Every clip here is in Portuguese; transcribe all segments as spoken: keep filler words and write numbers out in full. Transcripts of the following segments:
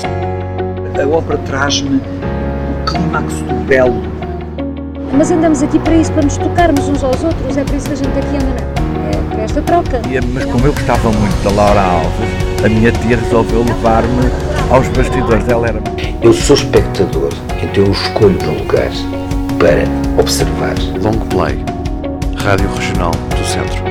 A ópera traz-me o clímax do belo. Mas andamos aqui para isso, para nos tocarmos uns aos outros, é por isso que a gente aqui anda, não? É para esta troca. E, mas como eu gostava muito da Laura Alves, a minha tia resolveu levar-me aos bastidores. Ela era... Eu sou espectador, então eu escolho um lugar para observar. Long Play, Rádio Regional do Centro.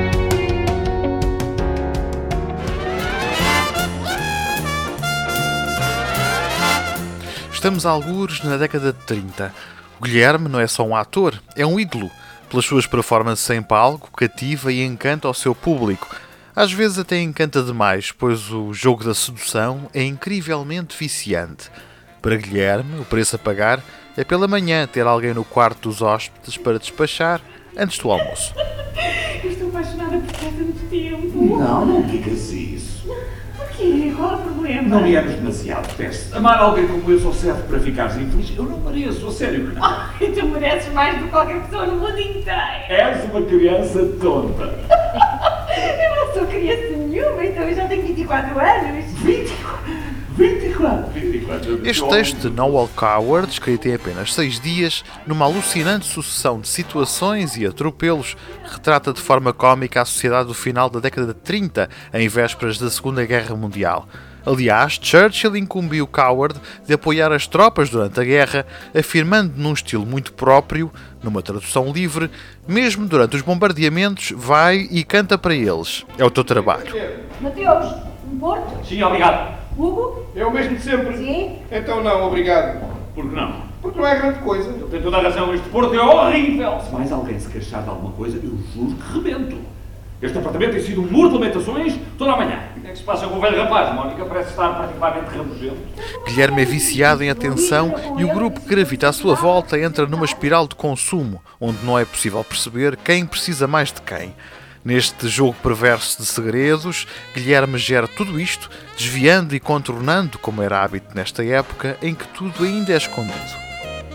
Estamos a algures na década de trinta. O Guilherme não é só um ator, é um ídolo. Pelas suas performances em palco, cativa e encanta o seu público. Às vezes até encanta demais, pois o jogo da sedução é incrivelmente viciante. Para Guilherme, o preço a pagar é pela manhã ter alguém no quarto dos hóspedes para despachar antes do almoço. Eu estou apaixonada por ti há tanto tempo. Não, não digas isso. Porquê? Qual é o problema? Não viemos demasiado perto. Amar alguém como eu só serve para ficares infeliz. Eu não mereço, a sério que não. Oh, e tu mereces mais do que qualquer pessoa no mundo inteiro. És uma criança tonta. Eu não sou criança nenhuma, então eu já tenho vinte e quatro anos. vinte e quatro? vinte e quatro? vinte e quatro. Este texto de Noel Coward, escrito em apenas seis dias, numa alucinante sucessão de situações e atropelos, retrata de forma cómica a sociedade do final da década de trinta, em vésperas da Segunda Guerra Mundial. Aliás, Churchill incumbiu Coward de apoiar as tropas durante a guerra, afirmando num estilo muito próprio, numa tradução livre, mesmo durante os bombardeamentos, vai e canta para eles. É o teu trabalho. Mateus, um Porto? Sim, obrigado. Hugo? Eu mesmo de sempre. Sim? Então não, obrigado. Por que não? Porque não é grande coisa. Ele tem toda a razão, este Porto é horrível. Se mais alguém se queixar de alguma coisa, eu juro que rebento. Este apartamento tem sido um muro de lamentações toda a manhã. O que é que se passa com o velho rapaz? Mónica parece estar particularmente rabugento. Guilherme é viciado em atenção e o grupo que gravita à sua volta entra numa espiral de consumo, onde não é possível perceber quem precisa mais de quem. Neste jogo perverso de segredos, Guilherme gera tudo isto, desviando e contornando, como era hábito nesta época, em que tudo ainda é escondido.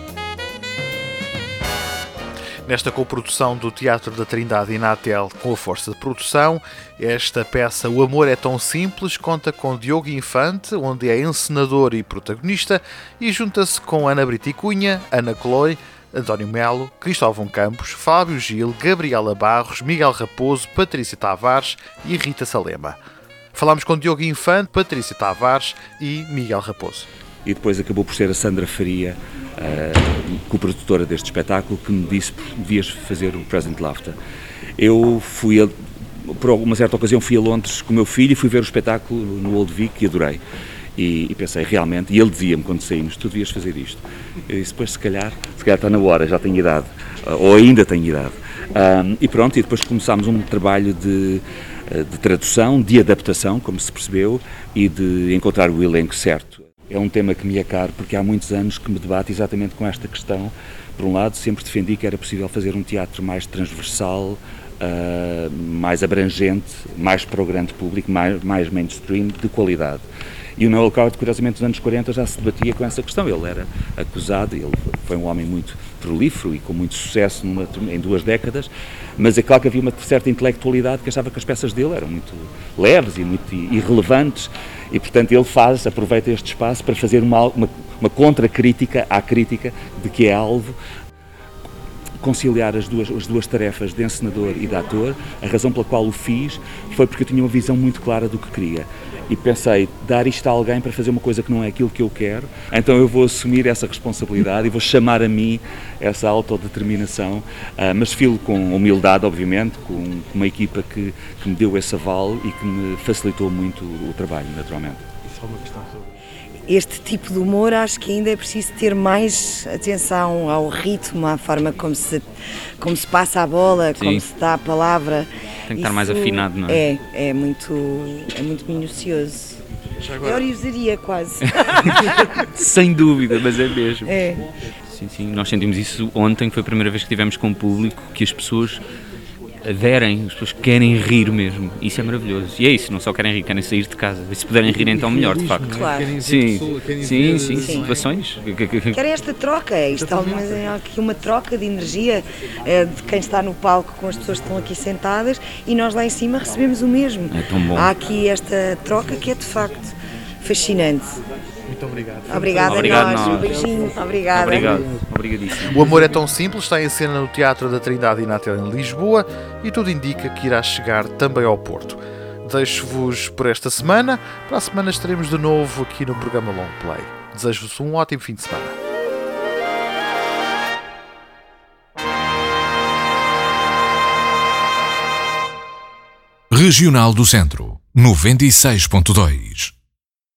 Nesta coprodução do Teatro da Trindade e Inatel com a Força de Produção, esta peça O Amor é Tão Simples conta com Diogo Infante, onde é encenador e protagonista, e junta-se com Ana Brito e Cunha, Ana Chloe, António Melo, Cristóvão Campos, Fábio Gil, Gabriela Barros, Miguel Raposo, Patrícia Tavares e Rita Salema. Falámos com Diogo Infante, Patrícia Tavares e Miguel Raposo. E depois acabou por ser a Sandra Faria, a coprodutora deste espetáculo, que me disse que devias fazer o Present Laughter. Eu fui, a, por uma certa ocasião, fui a Londres com o meu filho e fui ver o espetáculo no Old Vic e adorei. E, e pensei, realmente, e ele dizia-me quando saímos, tu devias fazer isto. Eu disse, depois se calhar, se calhar está na hora, já tenho idade, ou ainda tenho idade. Um, e pronto, e depois começámos um trabalho de, de tradução, de adaptação, como se percebeu, e de encontrar o elenco certo. É um tema que me é caro, porque há muitos anos que me debato exatamente com esta questão. Por um lado, sempre defendi que era possível fazer um teatro mais transversal, uh, mais abrangente, mais para o grande público, mais, mais mainstream, de qualidade. E o Noel Coward, curiosamente, nos anos quarenta já se debatia com essa questão. Ele era acusado, ele foi um homem muito prolífero e com muito sucesso numa, em duas décadas, mas é claro que havia uma certa intelectualidade que achava que as peças dele eram muito leves e muito irrelevantes, e portanto ele faz, aproveita este espaço para fazer uma, uma, uma contra-crítica à crítica de que é alvo. Conciliar as duas, as duas tarefas de encenador e de ator. A razão pela qual o fiz foi porque eu tinha uma visão muito clara do que queria e pensei, dar isto a alguém para fazer uma coisa que não é aquilo que eu quero, então eu vou assumir essa responsabilidade e vou chamar a mim essa autodeterminação, uh, mas filo com humildade, obviamente, com uma equipa que, que me deu esse aval e que me facilitou muito o trabalho, naturalmente. E só uma questão sobre este tipo de humor, acho que ainda é preciso ter mais atenção ao ritmo, à forma como se, como se passa a bola, Sim. como se dá a palavra. Tem que estar mais afinado, não é? É, é muito, é muito minucioso. Agora... É orivesaria quase. Sem dúvida, mas é mesmo. É. Sim, sim, nós sentimos isso ontem, que foi a primeira vez que tivemos com o público, que as pessoas aderem, as pessoas querem rir mesmo, isso é maravilhoso, e é isso, não só querem rir, querem sair de casa, e se puderem rir então melhor, de facto. Claro. Sim, sim, sim, situações. Querem esta troca, isto é aqui uma troca de energia é, de quem está no palco com as pessoas que estão aqui sentadas e nós lá em cima recebemos o mesmo. É tão bom. Há aqui esta troca que é de facto fascinante. Muito obrigado. Obrigada Obrigado a nós. nós. Um beijinho. Obrigada. Obrigado. Obrigadíssimo. O Amor é Tão Simples está em cena no Teatro da Trindade Inátel em Lisboa e tudo indica que irá chegar também ao Porto. Deixo-vos por esta semana. Para a semana estaremos de novo aqui no programa Long Play. Desejo-vos um ótimo fim de semana. Regional do Centro, noventa e seis ponto dois.